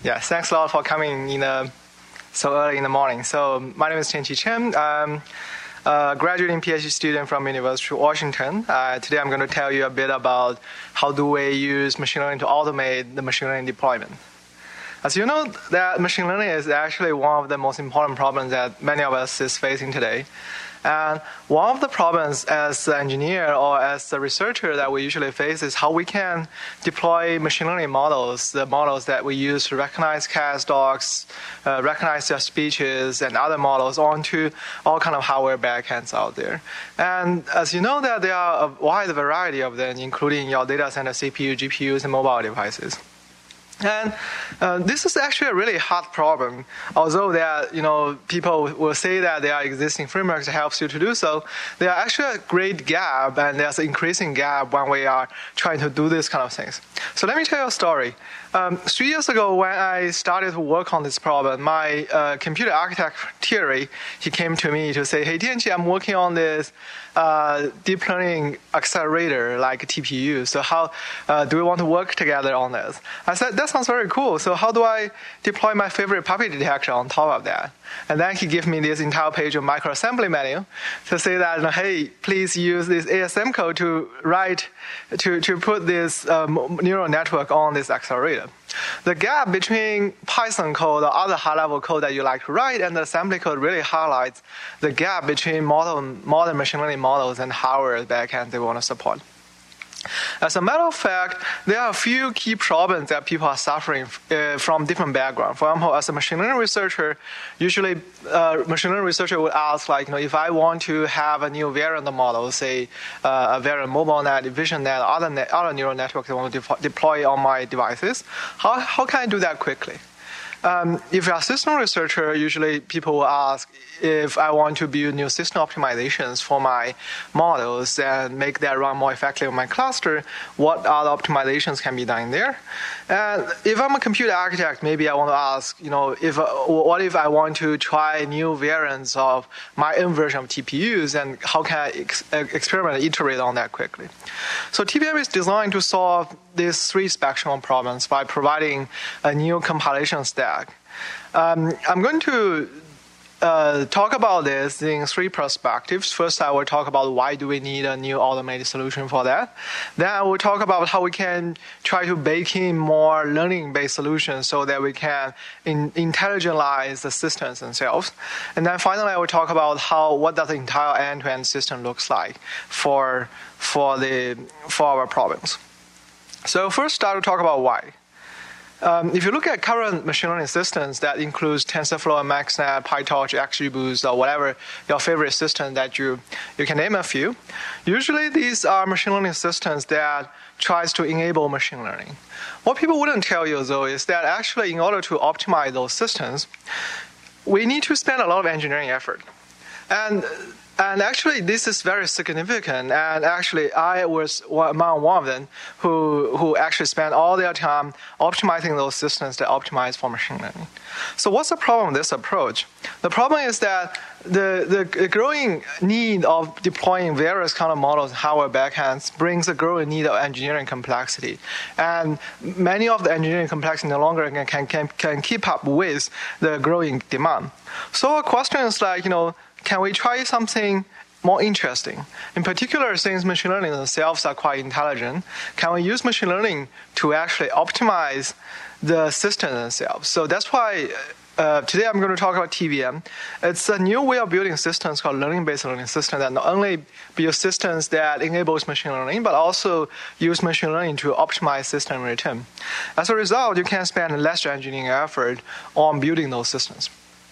Yeah, thanks a lot for coming in so early in the morning. So my name is Tianqi Chen. I'm a graduating PhD student from University of Washington. Today I'm going to tell you a bit about how do we use machine learning to automate the machine learning deployment. As you know, that machine learning is actually one of the most important problems that many of us is facing today. And one of the problems as an engineer or as a researcher that we usually face is how we can deploy machine learning models, the models that we use to recognize cats, dogs, recognize their speeches, and other models onto all kind of hardware backends out there. And as you know, that there are a wide variety of them, including your data center CPU, GPUs, and mobile devices. And this is actually a really hard problem. Although people will say that there are existing frameworks that helps you to do so, there are actually a great gap, and there's an increasing gap when we are trying to do this kind of things. So let me tell you a story. 3 years ago, when I started to work on this problem, my computer architect Thierry, he came to me to say, "Hey, Tianqi, I'm working on this deep learning accelerator like TPU. So how do we want to work together on this?" I said, "That sounds very cool. So how do I deploy my favorite puppy detector on top of that?" And then he gave me this entire page of microassembly manual to say that, "Hey, please use this ASM code to write, to put this neural network on this accelerator." The gap between Python code or other high-level code that you like to write and the assembly code really highlights the gap between modern machine learning models and hardware backends they want to support. As a matter of fact, there are a few key problems that people are suffering from different backgrounds. For example, as a machine learning researcher, usually machine learning researcher would ask, if I want to have a new variant of model, say a variant mobile net, vision net, other neural networks I want to deploy on my devices, how can I do that quickly? If you're a system researcher, usually people will ask if I want to build new system optimizations for my models and make that run more effectively on my cluster, what other optimizations can be done there? And if I'm a computer architect, maybe I want to ask, what if I want to try new variants of my own version of TPUs, and how can I experiment and iterate on that quickly? So TPM is designed to solve these three spectrum of problems by providing a new compilation stack. I'm going to talk about this in three perspectives. First, I will talk about why do we need a new automated solution for that. Then I will talk about how we can try to bake in more learning-based solutions so that we can intelligentize the systems themselves. And then finally, I will talk about what does the entire end-to-end system looks like for our problems. So first, I will talk about why. If you look at current machine learning systems, that includes TensorFlow, MaxNet, PyTorch, XGBoost, or whatever your favorite system that you can name a few. Usually, these are machine learning systems that tries to enable machine learning. What people wouldn't tell you, though, is that actually, in order to optimize those systems, we need to spend a lot of engineering effort. And actually, this is very significant. And actually, I was among one of them who actually spent all their time optimizing those systems that optimize for machine learning. So what's the problem with this approach? The problem is that the growing need of deploying various kind of models and hardware backends brings a growing need of engineering complexity. And many of the engineering complexity no longer can keep up with the growing demand. So a question is can we try something more interesting? In particular, since machine learning themselves are quite intelligent, can we use machine learning to actually optimize the system themselves? So that's why today I'm going to talk about TVM. It's a new way of building systems called learning-based learning system that not only build systems that enables machine learning, but also use machine learning to optimize system in return. As a result, you can spend less engineering effort on building those systems.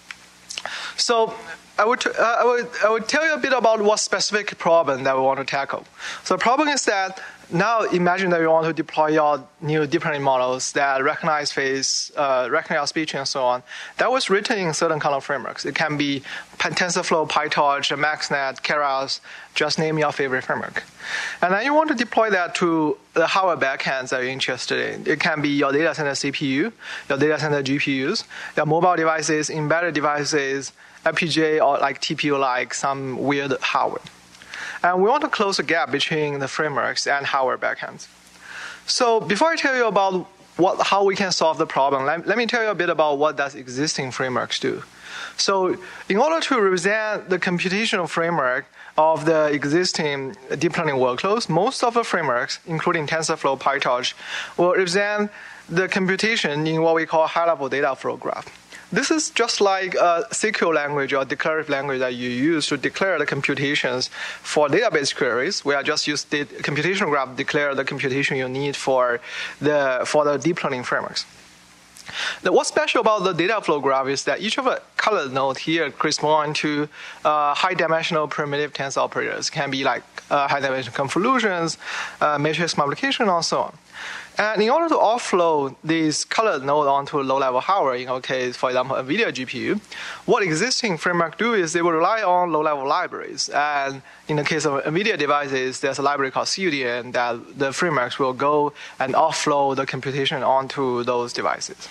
So I would tell you a bit about what specific problem that we want to tackle. So the problem is that now imagine that you want to deploy your new deep learning models that recognize face, recognize speech, and so on. That was written in certain kind of frameworks. It can be TensorFlow, PyTorch, MaxNet, Keras, just name your favorite framework. And then you want to deploy that to the hardware backends that you're interested in. It can be your data center CPU, your data center GPUs, your mobile devices, embedded devices, FPGA, or like TPU, like some weird hardware. And we want to close the gap between the frameworks and hardware backends. So before I tell you about how we can solve the problem, let me tell you a bit about what does existing frameworks do. So in order to represent the computational framework of the existing deep learning workloads, most of the frameworks, including TensorFlow, PyTorch, will represent the computation in what we call high-level data flow graph. This is just like a SQL language or declarative language that you use to declare the computations for database queries. We are just use the computation graph to declare the computation you need for the deep learning frameworks. What's special about the data flow graph is that each of the colored nodes here correspond to high-dimensional primitive tensor operators. It can be like high-dimensional convolutions, matrix multiplication, and so on. And in order to offload these colored nodes onto a low-level hardware, in our case, for example, NVIDIA GPU, what existing framework do is they will rely on low-level libraries. And in the case of NVIDIA devices, there's a library called CUDA that the frameworks will go and offload the computation onto those devices.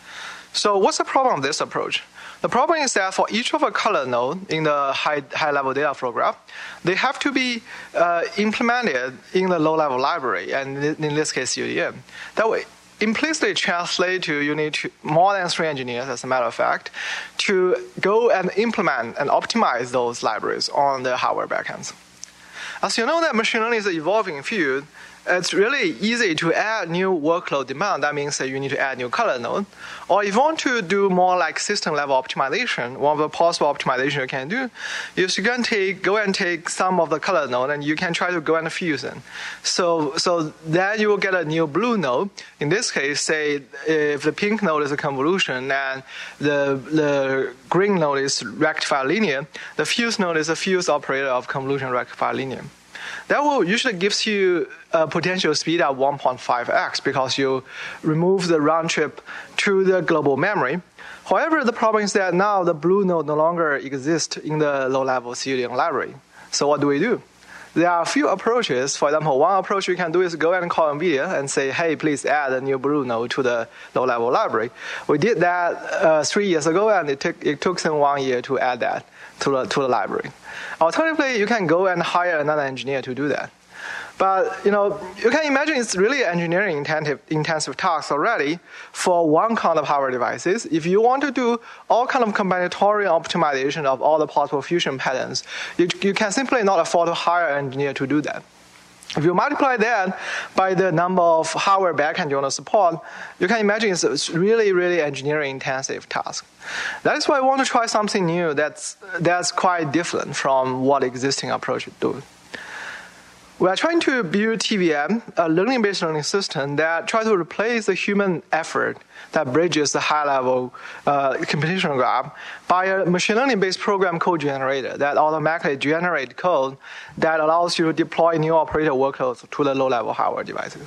So what's the problem of this approach? The problem is that for each of a color node in the high-level data flow graph, they have to be implemented in the low-level library, and in this case, CUDA. That will implicitly translate to you need more than 3 engineers, as a matter of fact, to go and implement and optimize those libraries on the hardware backends. As you know that machine learning is an evolving field, it's really easy to add new workload demand. That means that you need to add new color node. Or if you want to do more like system level optimization, one of the possible optimization you can do is you can go and take some of the color node and you can try to go and fuse them. So then you will get a new blue node. In this case, say if the pink node is a convolution and the green node is rectified linear, the fuse node is a fuse operator of convolution rectified linear. That will usually gives you a potential speed of 1.5x because you remove the round trip to the global memory. However, the problem is that now the blue node no longer exists in the low-level CUDA library. So what do? There are a few approaches. For example, one approach you can do is go and call NVIDIA and say, hey, please add a new blue node to the low-level library. We did that 3 years ago, and it took them 1 year to add that to the library. Alternatively, you can go and hire another engineer to do that. But you can imagine it's really engineering intensive task already for one kind of hardware devices. If you want to do all kind of combinatorial optimization of all the possible fusion patterns, you can simply not afford to hire an engineer to do that. If you multiply that by the number of hardware backend you want to support, you can imagine it's really, really engineering intensive task. That is why I want to try something new that's quite different from what existing approaches do. We are trying to build TVM, a learning-based learning system that tries to replace the human effort that bridges the high-level computational graph by a machine learning-based program code generator that automatically generates code that allows you to deploy new operator workloads to the low-level hardware devices.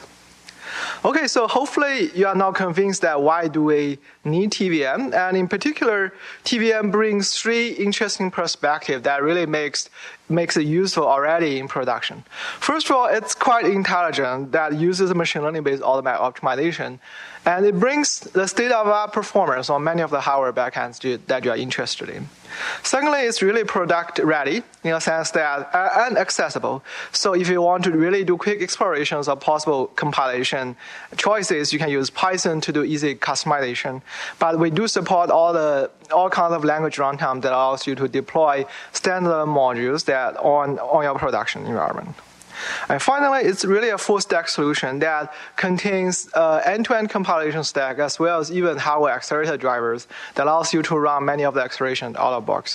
Okay, so hopefully you are now convinced that why do we need TVM, and in particular, TVM brings 3 interesting perspectives that really makes it useful already in production. First of all, it's quite intelligent that uses machine learning-based automatic optimization, and it brings the state-of-the-art performance on many of the hardware backends that you are interested in. Secondly, it's really product-ready in a sense that and accessible. So if you want to really do quick explorations of possible compilation choices, you can use Python to do easy customization. But we do support all kinds of language runtime that allows you to deploy standard modules that on your production environment. And finally, it's really a full-stack solution that contains end-to-end compilation stack as well as even hardware accelerator drivers that allows you to run many of the acceleration out of the box.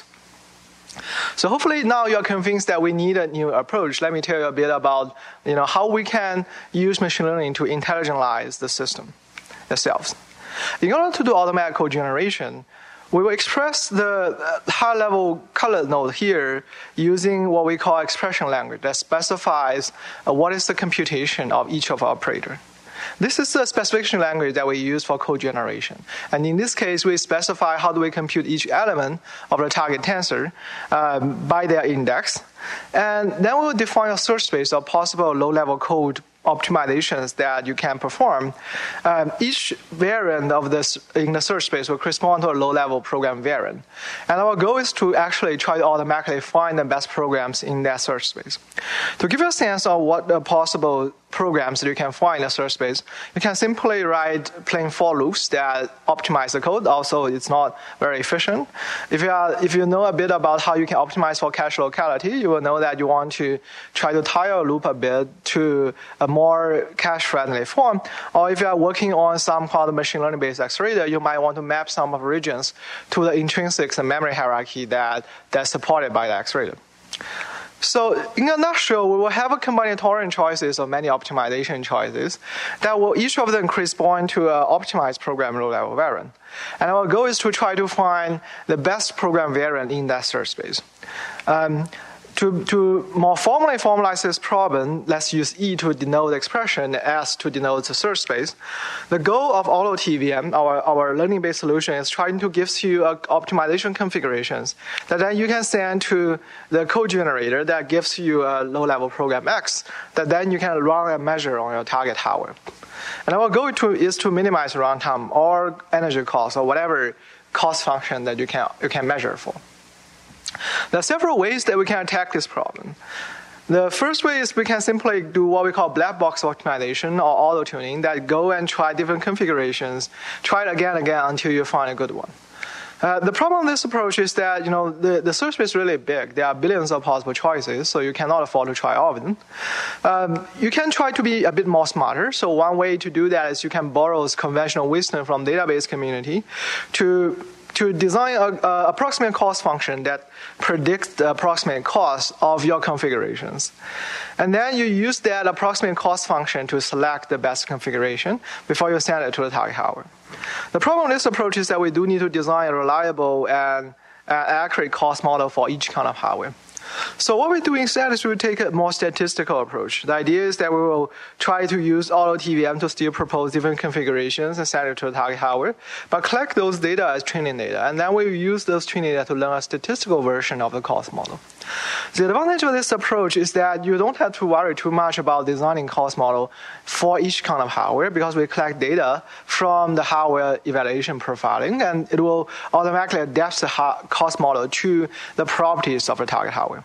So hopefully now you're convinced that we need a new approach. Let me tell you a bit about how we can use machine learning to intelligentize the system itself. In order to do automatic code generation, we will express the high-level color node here using what we call expression language that specifies what is the computation of each of our operators. This is the specification language that we use for code generation. And in this case, we specify how do we compute each element of the target tensor by their index. And then we will define a search space of possible low-level code optimizations that you can perform. Each variant of this in the search space will correspond to a low-level program variant. And our goal is to actually try to automatically find the best programs in that search space. To give you a sense of what the possible programs that you can find in a search space. You can simply write plain for loops that optimize the code. Also, it's not very efficient. If you know a bit about how you can optimize for cache locality, you will know that you want to try to tie your loop a bit to a more cache-friendly form. Or if you are working on some kind of machine learning-based accelerator, you might want to map some of the regions to the intrinsic memory hierarchy that's supported by the accelerator. So in a nutshell, we will have a combinatorial choices of many optimization choices that will each of them correspond to an optimized program low-level variant. And our goal is to try to find the best program variant in that search space. To more formally formalize this problem, let's use E to denote the expression, S to denote the search space. The goal of AutoTVM, our learning-based solution, is trying to give you optimization configurations that then you can send to the code generator that gives you a low-level program X that then you can run and measure on your target hardware. And our goal is to minimize runtime or energy cost or whatever cost function that you can measure for. There are several ways that we can attack this problem. The first way is we can simply do what we call black box optimization or auto-tuning that go and try different configurations, try it again and again until you find a good one. The problem with this approach is that the search space is really big. There are billions of possible choices, so you cannot afford to try all of them. You can try to be a bit more smarter. So one way to do that is you can borrow conventional wisdom from database community to design an approximate cost function that predicts the approximate cost of your configurations. And then you use that approximate cost function to select the best configuration before you send it to the target hardware. The problem with this approach is that we do need to design a reliable and accurate cost model for each kind of hardware. So what we do instead is we take a more statistical approach. The idea is that we will try to use AutoTVM to still propose different configurations and send it to the target hardware, but collect those data as training data, and then we will use those training data to learn a statistical version of the cost model. The advantage of this approach is that you don't have to worry too much about designing cost model for each kind of hardware because we collect data from the hardware evaluation profiling, and it will automatically adapt the cost model to the properties of the target hardware.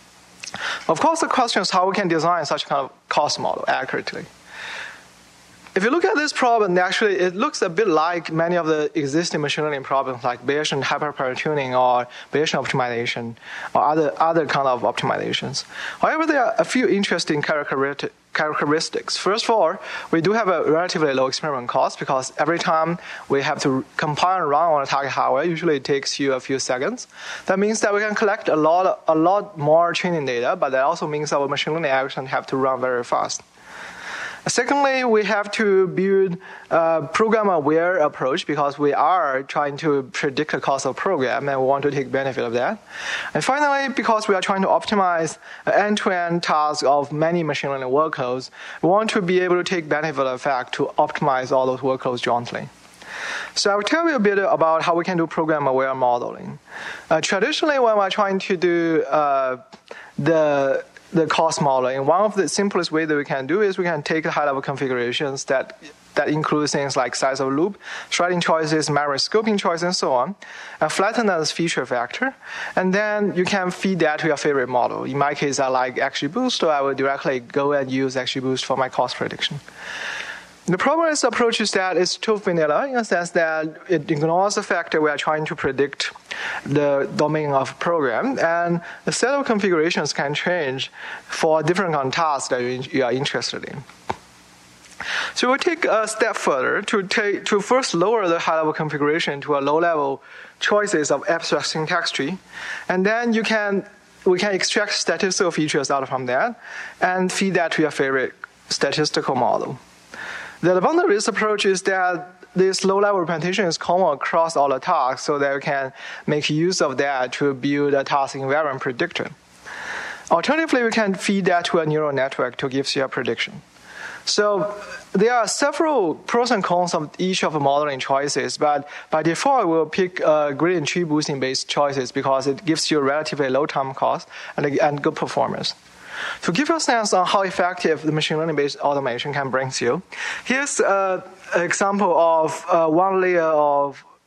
Of course, the question is how we can design such kind of cost model accurately. If you look at this problem, actually it looks a bit like many of the existing machine learning problems like Bayesian hyperparameter tuning or Bayesian optimization or other kind of optimizations. However, there are a few interesting characteristics. First of all, we do have a relatively low experiment cost because every time we have to compile and run on a target hardware, usually it takes you a few seconds. That means that we can collect a lot more training data, but that also means our machine learning algorithms have to run very fast. Secondly, we have to build a program-aware approach because we are trying to predict the cost of program and we want to take benefit of that. And finally, because we are trying to optimize an end-to-end task of many machine learning workloads, we want to be able to take benefit of the fact to optimize all those workloads jointly. So I will tell you a bit about how we can do program-aware modeling. Traditionally, when we're trying to do the cost modeling, one of the simplest ways that we can do is we can take high-level configurations that include things like size of loop, shredding choices, memory scoping choices, and so on, and flatten that as feature factor. And then you can feed that to your favorite model. In my case, I like XGBoost, so I will directly go and use XGBoost for my cost prediction. The problem with this approach is that it's too vanilla in a sense that it ignores the fact that we are trying to predict the domain of a program, and the set of configurations can change for different kind of tasks that you are interested in. So we'll take a step further to first lower the high-level configuration to a low-level choices of abstract syntax tree, and then we can extract statistical features out from that and feed that to your favorite statistical model. The advantage of this approach is that this low-level representation is common across all the tasks, so that you can make use of that to build a task invariant predictor. Alternatively, we can feed that to a neural network to give you a prediction. So there are several pros and cons of each of the modeling choices, but by default, we'll pick gradient tree boosting based choices because it gives you a relatively low time cost and good performance. To give you a sense on how effective the machine learning-based automation can bring you, here's an example of one layer of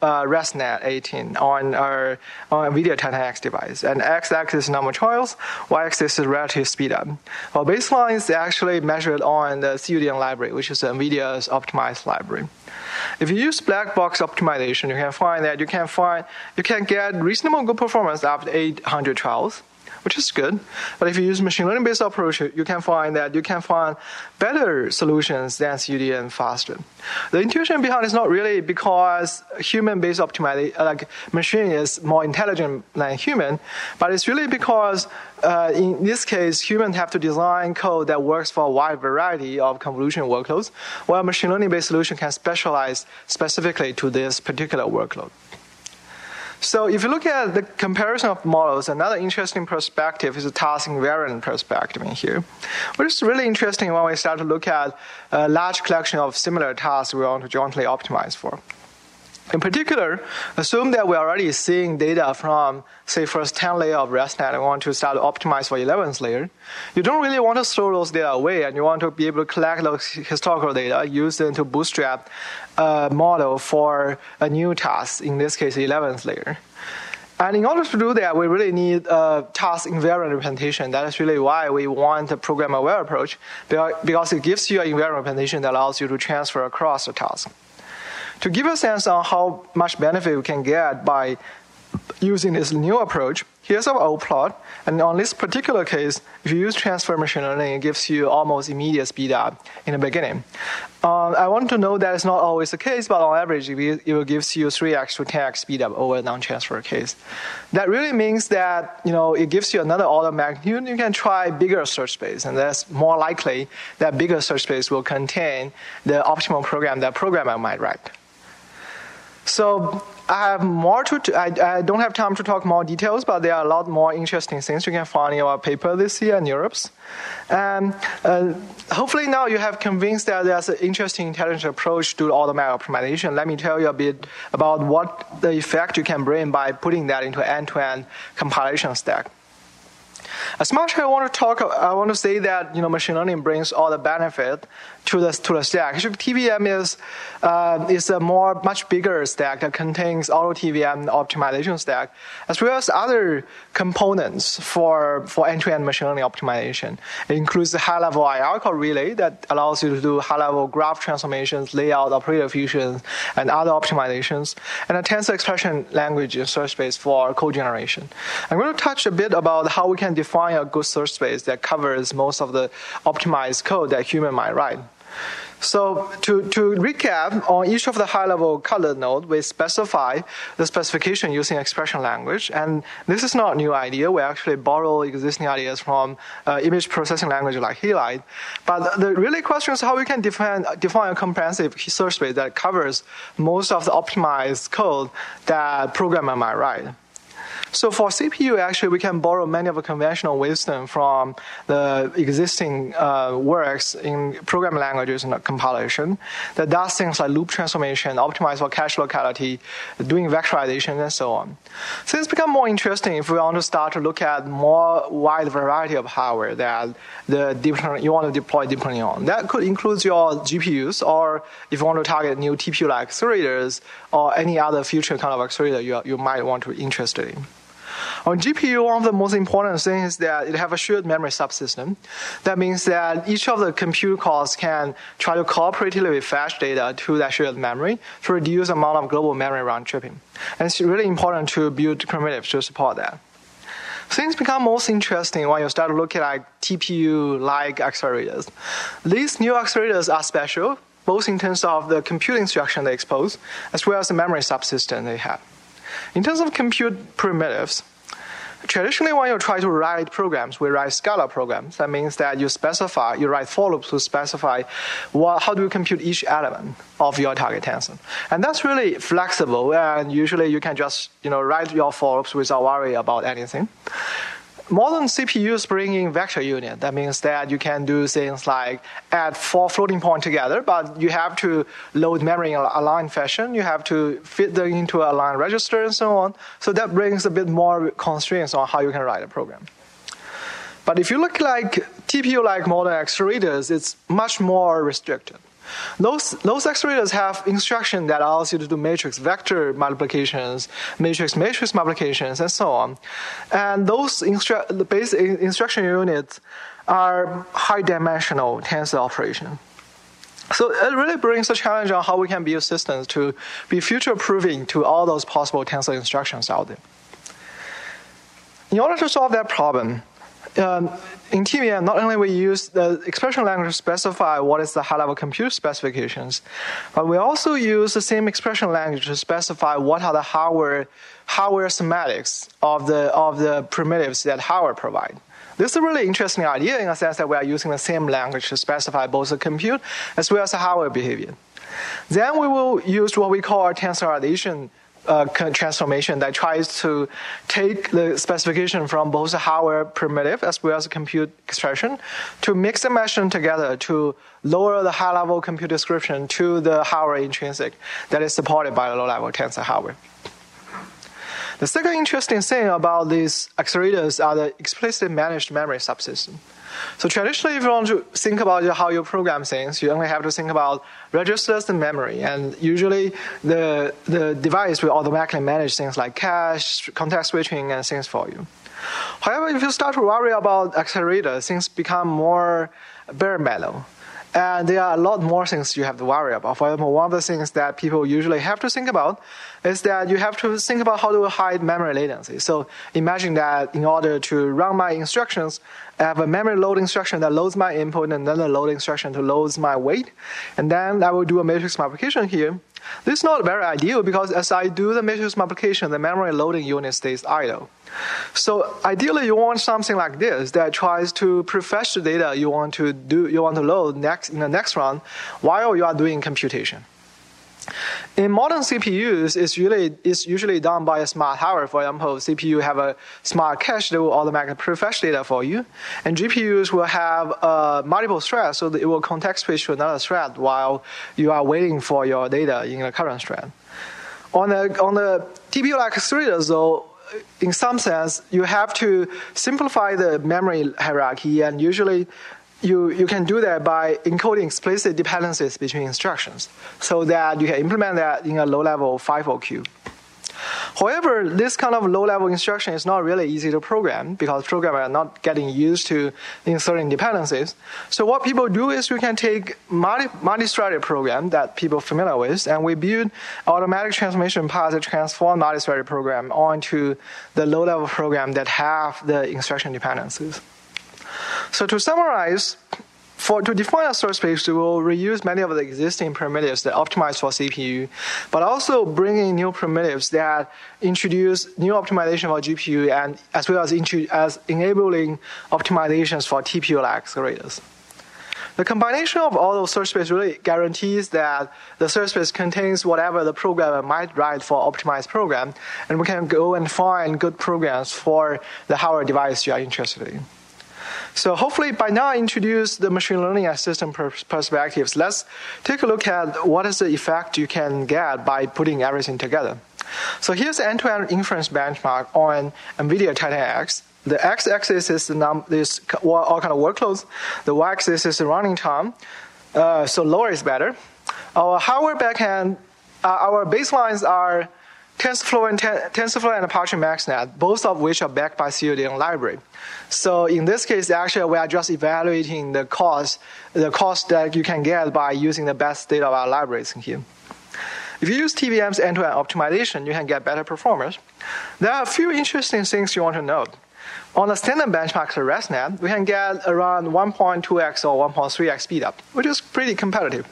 ResNet 18 on our NVIDIA Titan X device. And x-axis is number of trials, y-axis is relative speed up. Well, baseline is actually measured on the CUDN library, which is NVIDIA's optimized library. If you use black box optimization, you can find that you can get reasonable good performance after 800 trials, which is good. But if you use machine learning-based approach, you can find better solutions than CUDN faster. The intuition behind is not really because human-based optimization, like machine is more intelligent than human, but it's really because in this case, humans have to design code that works for a wide variety of convolution workloads, while machine learning-based solution can specialize specifically to this particular workload. So if you look at the comparison of models, another interesting perspective is the task invariant perspective in here, which is really interesting when we start to look at a large collection of similar tasks we want to jointly optimize for. In particular, assume that we're already seeing data from, say, first 10 layer of ResNet and want to start to optimize for 11th layer. You don't really want to throw those data away, and you want to be able to collect those historical data, use them to bootstrap a model for a new task, in this case, 11th layer. And in order to do that, we really need a task invariant representation. That is really why we want a program-aware approach, because it gives you an invariant representation that allows you to transfer across the task. To give a sense on how much benefit we can get by using this new approach, here's our old plot. And on this particular case, if you use transfer machine learning, it gives you almost immediate speed up in the beginning. I want to know that it's not always the case, but on average, it will give you 3x to 10x speed up over a non-transfer case. That really means that it gives you another order of magnitude. You can try bigger search space, and that's more likely that bigger search space will contain the optimal program that programmer might write. So I have more I don't have time to talk more details, but there are a lot more interesting things you can find in our paper this year in Europe's. And hopefully now you have convinced that there's an interesting intelligent approach to automatic optimization. Let me tell you a bit about what the effect you can bring by putting that into an end-to-end compilation stack. As much as I want to say that machine learning brings all the benefit to the stack. Actually, TVM is a much bigger stack that contains auto TVM optimization stack, as well as other components for end-to-end machine learning optimization. It includes the high-level IR called Relay that allows you to do high-level graph transformations, layout, operator fusions, and other optimizations, and a tensor expression language in search space for code generation. I'm going to touch a bit about how we can define a good search space that covers most of the optimized code that human might write. So to recap, on each of the high-level colored node, we specify the specification using expression language. And this is not a new idea. We actually borrow existing ideas from image processing language like Halide. But the really question is how we can define a comprehensive search space that covers most of the optimized code that programmer might write. So for CPU, actually, we can borrow many of the conventional wisdom from the existing works in programming languages and compilation that does things like loop transformation, optimize for cache locality, doing vectorization, and so on. So it's become more interesting if we want to start to look at more wide variety of hardware that you want to deploy deep learning on. That could include your GPUs, or if you want to target new TPU-like accelerators, or any other future kind of accelerator you might want to be interested in. On GPU, one of the most important things is that it has a shared memory subsystem. That means that each of the compute cores can try to cooperatively fetch data to that shared memory to reduce the amount of global memory round tripping. And it's really important to build primitives to support that. Things become most interesting when you start to look at TPU-like accelerators. These new accelerators are special, both in terms of the compute instruction they expose, as well as the memory subsystem they have. In terms of compute primitives, traditionally when you try to write programs, we write Scala programs. That means that you write for loops to specify how do you compute each element of your target tensor. And that's really flexible, and usually you can just write your for loops without worry about anything. Modern CPUs bring in vector union. That means that you can do things like add 4 floating points together, but you have to load memory in a line fashion. You have to fit them into a line register and so on. So that brings a bit more constraints on how you can write a program. But if you look like TPU-like modern accelerators, it's much more restricted. Those accelerators have instruction that allows you to do matrix vector multiplications, matrix multiplications, and so on. And those the basic instruction units are high-dimensional tensor operation. So it really brings a challenge on how we can build systems to be future-proofing to all those possible tensor instructions out there. In order to solve that problem, in TVM, not only we use the expression language to specify what is the high-level compute specifications, but we also use the same expression language to specify what are the hardware semantics of the primitives that hardware provide. This is a really interesting idea in a sense that we are using the same language to specify both the compute as well as the hardware behavior. Then we will use what we call our tensorization transformation that tries to take the specification from both the hardware primitive as well as the compute expression to mix and match them together to lower the high-level compute description to the hardware intrinsic that is supported by the low-level tensor hardware. The second interesting thing about these accelerators are the explicitly managed memory subsystem. So traditionally, if you want to think about how you program things, you only have to think about registers and memory. And usually, the device will automatically manage things like cache, context switching, and things for you. However, if you start to worry about accelerators, things become more bare metal. And there are a lot more things you have to worry about. For example, one of the things that people usually have to think about is that you have to think about how to hide memory latency. So imagine that in order to run my instructions, I have a memory load instruction that loads my input and then a load instruction to loads my weight. And then I will do a matrix multiplication here. This is not very ideal because as I do the matrix multiplication, the memory loading unit stays idle. So ideally, you want something like this that tries to prefetch the data you want to load in the next run while you are doing computation. In modern CPUs, it's usually done by a smart hardware. For example, CPU have a smart cache that will automatically prefetch data for you, and GPUs will have multiple threads, so that it will context switch to another thread while you are waiting for your data in the current thread. On the TPU-like accelerators, though, in some sense, you have to simplify the memory hierarchy, and usually you can do that by encoding explicit dependencies between instructions so that you can implement that in a low-level FIFO queue. However, this kind of low-level instruction is not really easy to program because programmers are not getting used to inserting dependencies. So what people do is we can take multi-threaded program that people are familiar with, and we build automatic transformation paths that transform multi-threaded program onto the low-level program that have the instruction dependencies. So to summarize, to define a source space, we will reuse many of the existing primitives that optimize for CPU, but also bring in new primitives that introduce new optimization for GPU and as well as enabling optimizations for TPU-like accelerators. The combination of all those search space really guarantees that the search space contains whatever the programmer might write for optimized program, and we can go and find good programs for the hardware device you are interested in. So hopefully by now I introduced the machine learning as system perspectives. Let's take a look at what is the effect you can get by putting everything together. So here's the end-to-end inference benchmark on NVIDIA Titan X. The x-axis is all kind of workloads. The y-axis is the running time. So lower is better. Our hardware backend, our baselines are TensorFlow and Apache MaxNet, both of which are backed by CUDA library. So in this case, actually, we are just evaluating the cost that you can get by using the best state-of-the-art libraries in here. If you use TVM's end-to-end optimization, you can get better performance. There are a few interesting things you want to note. On the standard benchmark to ResNet, we can get around 1.2x or 1.3x speed up, which is pretty competitive.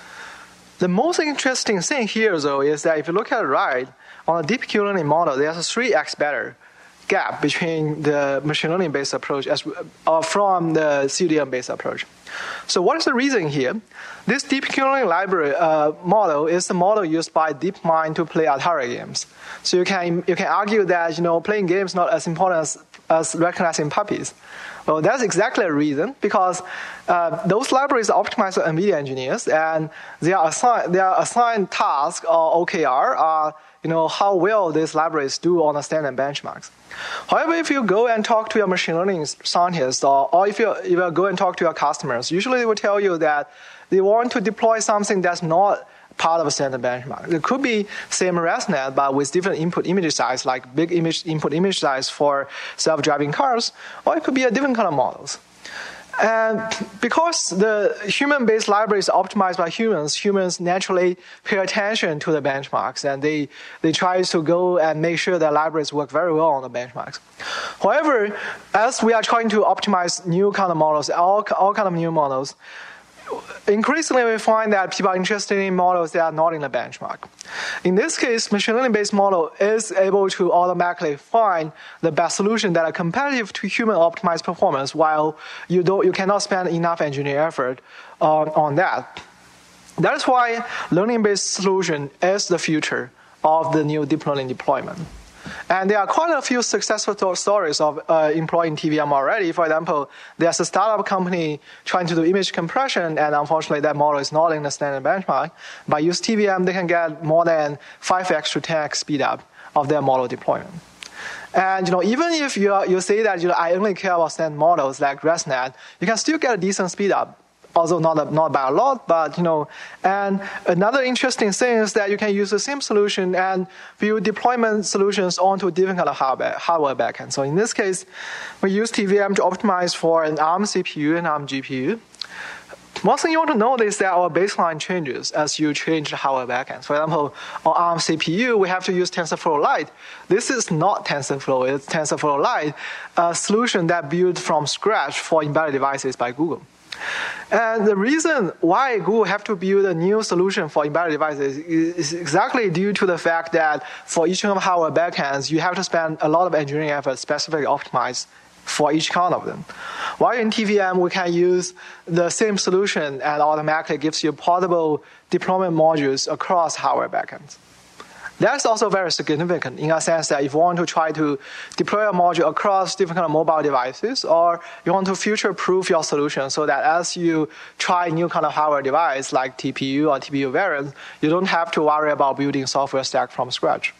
The most interesting thing here, though, is that if you look at the right, on a deep Q-learning model, there's a 3x better gap between the machine learning-based approach from the CUDA-based approach. So what is the reason here? This deep Q-learning library model is the model used by DeepMind to play Atari games. So you can argue that playing games is not as important as recognizing puppies. Well, that's exactly a reason, because those libraries are optimized for NVIDIA engineers, and they are assigned tasks or OKR how well these libraries do on the standard benchmarks. However, if you go and talk to your machine learning scientists, or if you go and talk to your customers, usually they will tell you that they want to deploy something that's not part of a standard benchmark. It could be same ResNet, but with different input image size, like big input image size for self-driving cars, or it could be a different kind of models. And because the human-based library is optimized by humans naturally pay attention to the benchmarks, and they try to go and make sure that libraries work very well on the benchmarks. However, as we are trying to optimize new kind of models, all kind of new models, increasingly we find that people are interested in models that are not in the benchmark. In this case, machine learning-based model is able to automatically find the best solution that are competitive to human-optimized performance, while you cannot spend enough engineering effort on that. That is why learning-based solution is the future of the new deep learning deployment. And there are quite a few successful stories of employing TVM already. For example, there's a startup company trying to do image compression, and unfortunately that model is not in the standard benchmark. By use TVM, they can get more than 5x to 10x speed up of their model deployment. And even if you say that I only care about standard models like ResNet, you can still get a decent speed up. Although not by a lot, but and another interesting thing is that you can use the same solution and view deployment solutions onto different kind of hardware backend. So in this case, we use TVM to optimize for an ARM CPU and ARM GPU. One thing you want to know is that our baseline changes as you change the hardware backends. For example, on ARM CPU, we have to use TensorFlow Lite. This is not TensorFlow, it's TensorFlow Lite, a solution that built from scratch for embedded devices by Google. And the reason why Google have to build a new solution for embedded devices is exactly due to the fact that for each of hardware backends, you have to spend a lot of engineering effort specifically optimized for each kind of them. While in TVM, we can use the same solution and automatically gives you portable deployment modules across hardware backends. That's also very significant in a sense that if you want to try to deploy a module across different kind of mobile devices, or you want to future-proof your solution so that as you try new kind of hardware device like TPU or TPU variants, you don't have to worry about building software stack from scratch.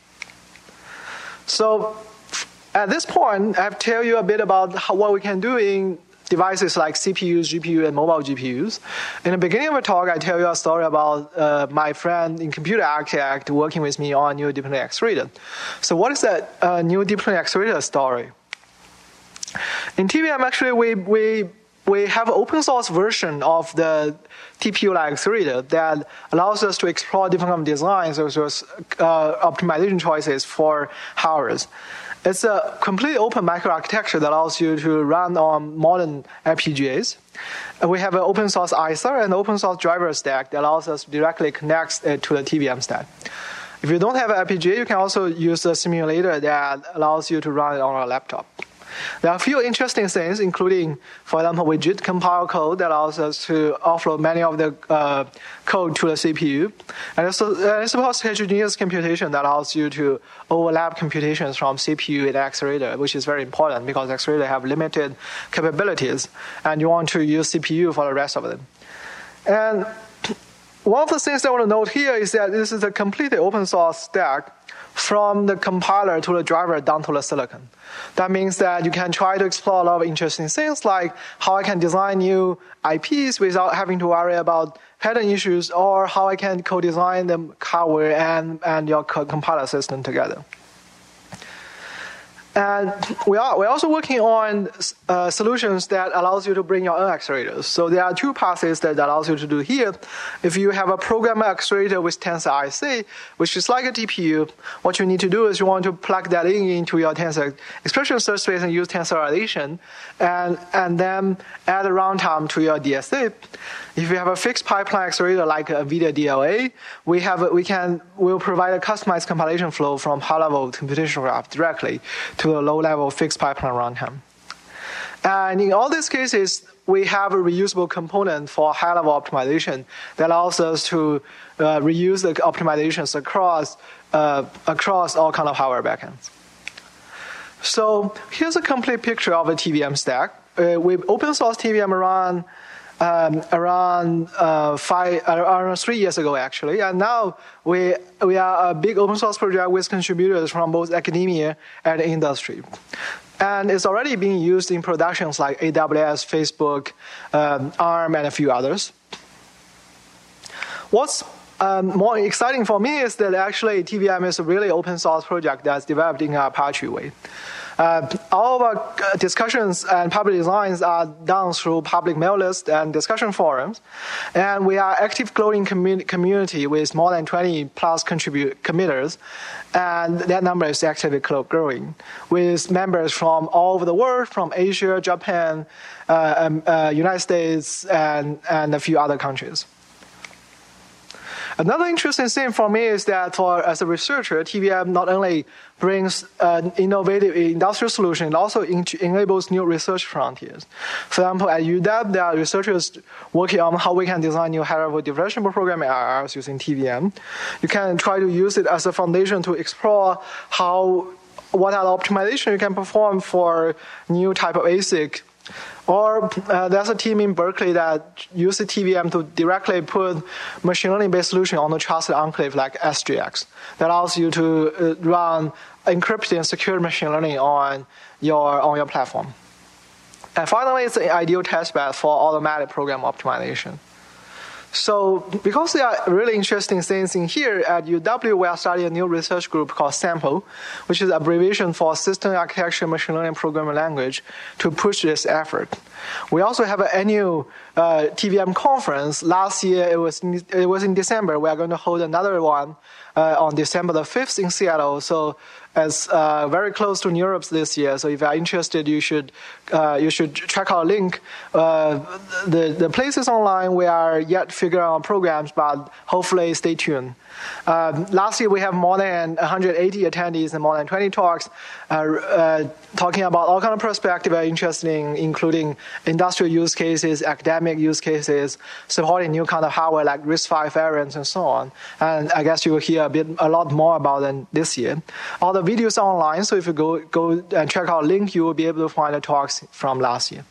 So at this point, I have to tell you a bit about what we can do in devices like CPUs, GPU, and mobile GPUs. In the beginning of the talk, I tell you a story about my friend in computer architect working with me on new deep learning accelerator. So what is that new deep learning accelerator story? In TVM, actually, we have an open source version of the TPU-like accelerator that allows us to explore different kind of designs as well as optimization choices for hardware. It's a completely open microarchitecture that allows you to run on modern FPGAs. And we have an open source ISA and open source driver stack that allows us to directly connect it to the TVM stack. If you don't have an FPGA, you can also use a simulator that allows you to run it on a laptop. There are a few interesting things, including, for example, we JIT compile code that allows us to offload many of the code to the CPU. And it supports heterogeneous computation that allows you to overlap computations from CPU and accelerator, which is very important because accelerator have limited capabilities, and you want to use CPU for the rest of them. And one of the things I want to note here is that this is a completely open source stack from the compiler to the driver down to the silicon. That means that you can try to explore a lot of interesting things like how I can design new IPs without having to worry about pattern issues, or how I can co-design the hardware and your compiler system together. And we're also working on solutions that allows you to bring your own accelerators. So there are two paths that allows you to do here. If you have a programmer accelerator with Tensor IC, which is like a TPU, what you need to do is you want to plug that into your Tensor expression search space and use tensorialization, and then add a runtime to your DSA. If you have a fixed pipeline accelerator like NVIDIA DLA, we'll provide a customized compilation flow from high-level computational graph directly to a low-level fixed pipeline runtime. And in all these cases, we have a reusable component for high-level optimization that allows us to reuse the optimizations across all kind of hardware backends. So here's a complete picture of a TVM stack. We open source TVM around 3 years ago, actually. And now we are a big open source project with contributors from both academia and industry. And it's already being used in productions like AWS, Facebook, ARM, and a few others. What's more exciting for me is that actually TVM is a really open source project that's developed in an Apache way. All of our discussions and public designs are done through public mail lists and discussion forums. And we are active coding community with more than 20 plus committers. And that number is actually growing with members from all over the world, from Asia, Japan, United States, and a few other countries. Another interesting thing for me is that as a researcher, TVM not only brings an innovative industrial solution, it also enables new research frontiers. For example, at UW, there are researchers working on how we can design new high-level differentiable programming ARs using TVM. You can try to use it as a foundation to explore what are the optimization you can perform for new type of ASIC. Or there's a team in Berkeley that uses TVM to directly put machine learning-based solution on the trusted enclave like SGX. That allows you to run encrypted and secure machine learning on your platform. And finally, it's an ideal testbed for automatic program optimization. So because there are really interesting things in here, at UW, we are starting a new research group called SAMPLE, which is abbreviation for System Architecture Machine Learning Programming Language, to push this effort. We also have an annual TVM conference. Last year, it was in December. We are going to hold another one on December the 5th in Seattle. So it's very close to Europe this year. So if you are interested, you should check our link. The places online, we are yet figuring out programs, but hopefully stay tuned. Last year, we have more than 180 attendees and more than 20 talks talking about all kinds of perspectives are interesting, including industrial use cases, academic use cases, supporting new kind of hardware like RISC-V variants and so on. And I guess you will hear a lot more about them this year. All the videos are online, so if you go and check our link, you will be able to find the talks from last year.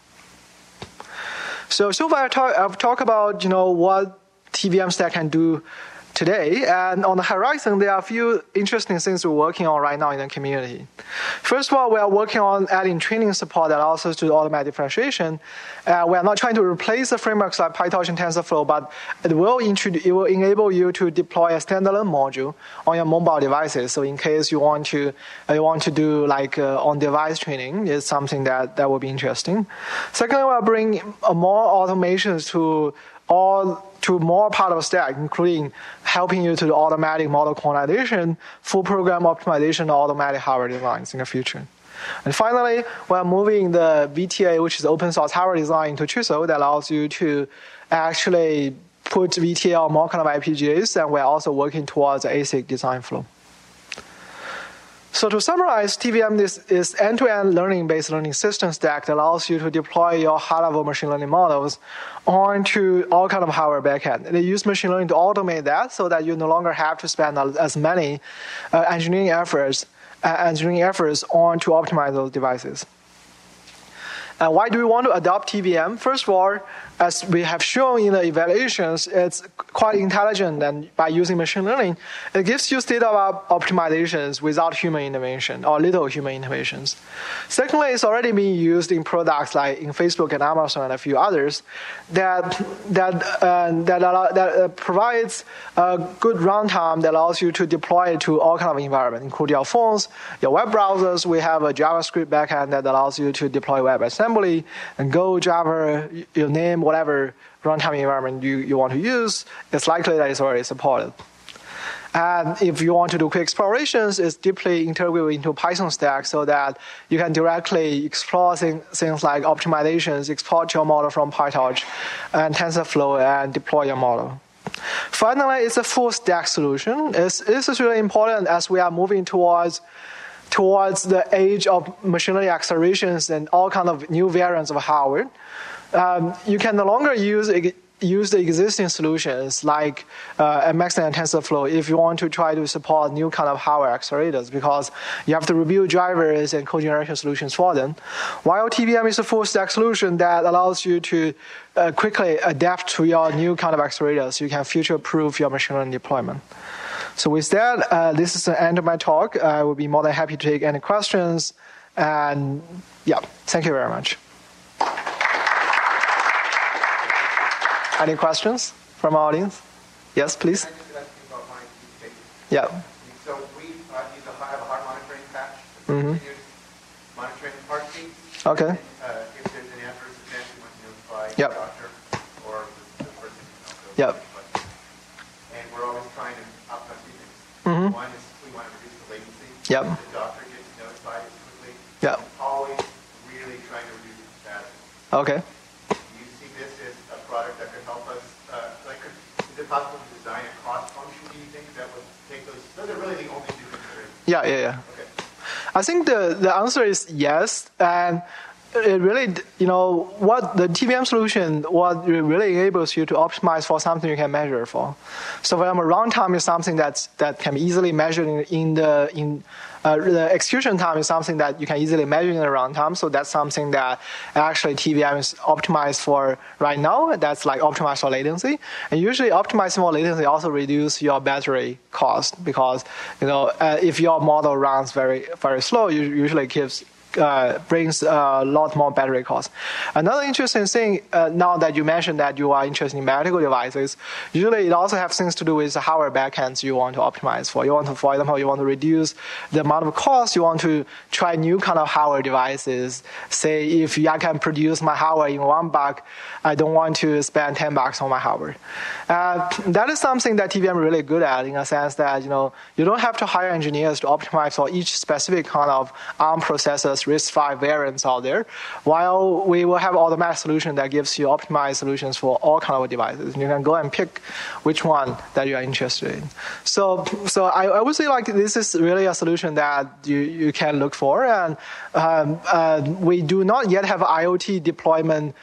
So far I've talked about what TVM stack can do today, and on the horizon, there are a few interesting things we're working on right now in the community. First of all, we are working on adding training support that allows us to do automatic differentiation. We are not trying to replace the frameworks like PyTorch and TensorFlow, but it will enable you to deploy a standalone module on your mobile devices. So in case you want to do like on-device training, it's something that will be interesting. Secondly, we are bringing more automations to more part of the stack, including helping you to do automatic model quantization, full program optimization, or automatic hardware designs in the future. And finally, we're moving the VTA, which is open source hardware design, into Chisel that allows you to actually put VTA on more kind of IPGAs, and we're also working towards the ASIC design flow. So to summarize, TVM is end-to-end learning-based learning system stack that allows you to deploy your high-level machine learning models onto all kind of hardware backend. They use machine learning to automate that so that you no longer have to spend as many engineering efforts on to optimize those devices. And why do we want to adopt TVM? First of all, as we have shown in the evaluations, it's quite intelligent, and by using machine learning, it gives you state-of-the-art optimizations without human intervention or little human interventions. Secondly, it's already being used in products like in Facebook and Amazon and a few others that provides a good runtime that allows you to deploy it to all kinds of environments, including your phones, your web browsers. We have a JavaScript backend that allows you to deploy WebAssembly and Go, Java, you name whatever runtime environment you want to use. It's likely that it's already supported. And if you want to do quick explorations, it's deeply integrated into Python stack so that you can directly explore things like optimizations, export your model from PyTorch and TensorFlow and deploy your model. Finally, it's a full stack solution. This is really important as we are moving towards the age of machine learning accelerations and all kinds of new variants of hardware. You can no longer use the existing solutions like MXNet and TensorFlow if you want to try to support new kind of hardware accelerators, because you have to review drivers and code generation solutions for them. While TVM is a full stack solution that allows you to quickly adapt to your new kind of accelerators, you can future-proof your machine learning deployment. So with that, this is the end of my talk. I will be more than happy to take any questions. And yeah, thank you very much. Any questions from our audience? Yes, please. Can I just ask you about my use case? Yeah. So we have a heart monitoring patch. Mm-hmm. Monitoring heart beat. Okay. If there's an adverse event, we want to notify Yep. the doctor or the person who knows. Yep. And we're always trying to optimize two things. Mm-hmm. One is we want to reduce the latency. Yep. The doctor gets notified as quickly. Yep. Always really trying to reduce the status. Okay. Do you see this as a product that could help us? Is it possible to design a cross function, do you think, that would take those? Those are really the only two things. Yeah. Okay. I think the answer is yes, and it really, what the TVM solution, what it really enables you to optimize for something you can measure for. So, for example, runtime is something that can be easily measured in the execution time is something that you can easily measure in the runtime. So that's something that actually TVM is optimized for right now. That's like optimized for latency. And usually optimizing for latency also reduce your battery cost because, if your model runs very, very slow, you usually brings a lot more battery cost. Another interesting thing, now that you mentioned that you are interested in medical devices, usually it also has things to do with the hardware backends you want to optimize for. For example, you want to reduce the amount of cost, you want to try new kind of hardware devices. Say if I can produce my hardware in $1, I don't want to spend $10 on my hardware. That is something that TVM is really good at in a sense that, you don't have to hire engineers to optimize for each specific kind of ARM processors, RISC-V variants out there, while we will have automatic solution that gives you optimized solutions for all kind of devices. You can go and pick which one that you are interested in. So I would say like this is really a solution that you can look for, and we do not yet have IoT deployment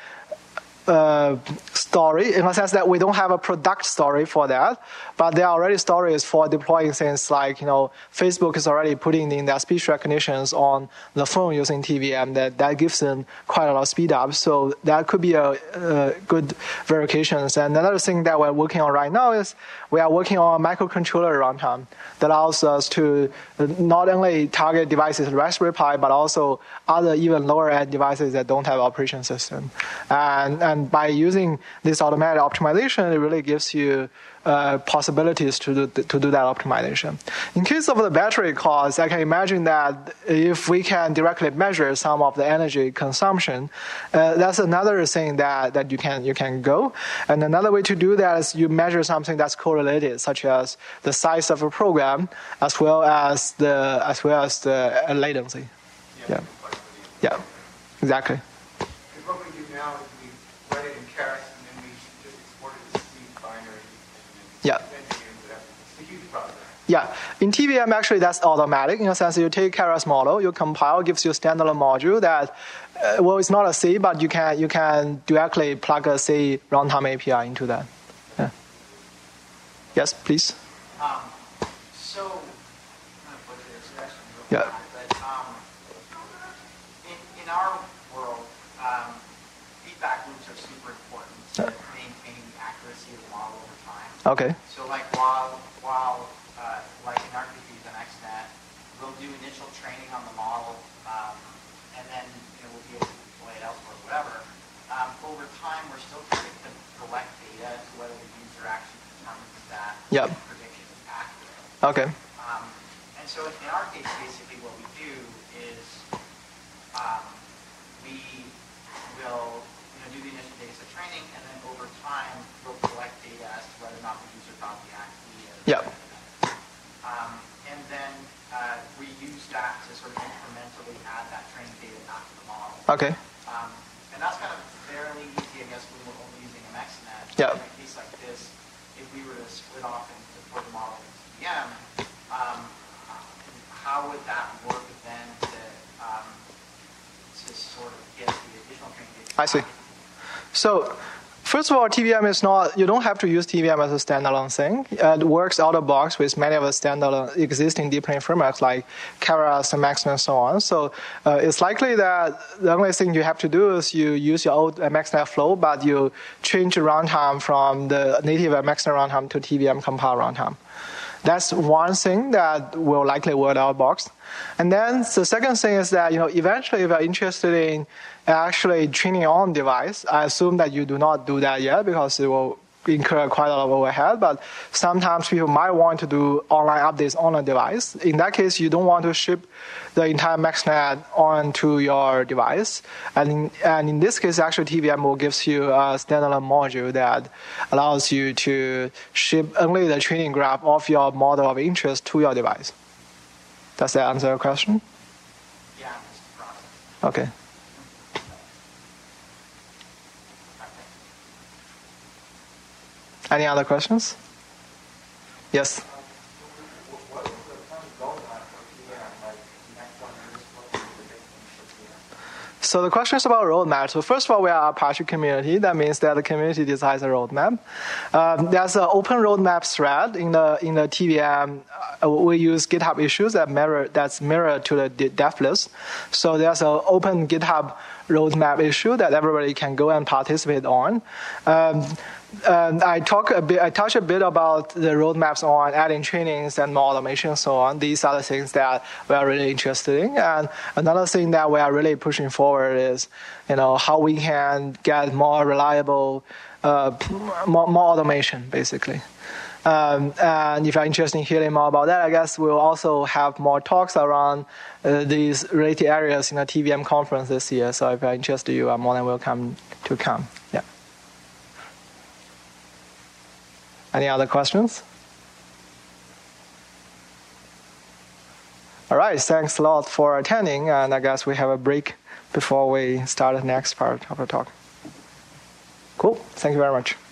story in a sense that we don't have a product story for that, but there are already stories for deploying things like, Facebook is already putting in their speech recognitions on the phone using TVM that gives them quite a lot of speed up. So that could be a good verifications. And another thing that we're working on right now is we are working on a microcontroller runtime that allows us to not only target devices like Raspberry Pi, but also other even lower end devices that don't have operation system. And by using this automatic optimization, it really gives you possibilities to do that optimization. In case of the battery cost, I can imagine that if we can directly measure some of the energy consumption, that's another thing that you can go. And another way to do that is you measure something that's correlated, such as the size of a program as well as the latency. Yeah, exactly. Because what we do now is we write it in Keras and then we just export it as C binary. Yeah. It's a huge process. Yeah, in TVM actually that's automatic in a sense. You take Keras model, you compile, gives you a standalone module that, it's not a C, but you can directly plug a C runtime API into that. Yeah. Yes, please. So, I'm going to butcher this question real Yeah. quick, but in our world, feedback loops are super important to maintain the accuracy of the model over time. Okay. So like while like in our case we use MXNet, we'll do initial training on the model, and then we'll be able to deploy it elsewhere or whatever. Over time, we're still trying to collect data as to whether the user actually determines that prediction is accurate. Okay. And so in our case, basically what we do is we will do the initial data set training, and then over time we'll collect data as to whether or not the user got the accuracy. And then we use that to sort of incrementally add that training data back to the model. Okay. And that's kind of fairly easy, I guess, when we're only using MXNet. Yeah. In a case like this, if we were to split off and deploy the model in TVM, how would that work then to sort of get the additional training data? I see. So, first of all, TVM is not, you don't have to use TVM as a standalone thing. It works out of the box with many of the standalone existing deep learning frameworks like Keras and MXNet and so on. So it's likely that the only thing you have to do is you use your old MXNet flow, but you change the runtime from the native MXNet runtime to TVM compile runtime. That's one thing that will likely work out of the box. And then the second thing is that, eventually if you're interested in actually training your own device, I assume that you do not do that yet because it will incur quite a lot of overhead, but sometimes people might want to do online updates on a device. In that case, you don't want to ship the entire MaxNet onto your device. And in this case, actually, TVM will gives you a standalone module that allows you to ship only the training graph of your model of interest to your device. Does that answer your question? Yeah, just the process. Okay. Any other questions? Yes? What is the kind of roadmap for TVM? Like, next 1 year, what is the big thing for TVM? So the question is about roadmap. So first of all, we are a Apache community. That means that the community decides a roadmap. There's an open roadmap thread in the TVM. We use GitHub issues that's mirrored to the dev list. So there's an open GitHub roadmap issue that everybody can go and participate on. I touch a bit about the roadmaps on adding trainings and more automation and so on. These are the things that we are really interested in. And another thing that we are really pushing forward is, how we can get more reliable, more automation, basically. And if you're interested in hearing more about that, I guess we'll also have more talks around these related areas in the TVM conference this year. So if you're interested, you are more than welcome to come. Yeah. Any other questions? All right, thanks a lot for attending, and I guess we have a break before we start the next part of the talk. Cool, thank you very much.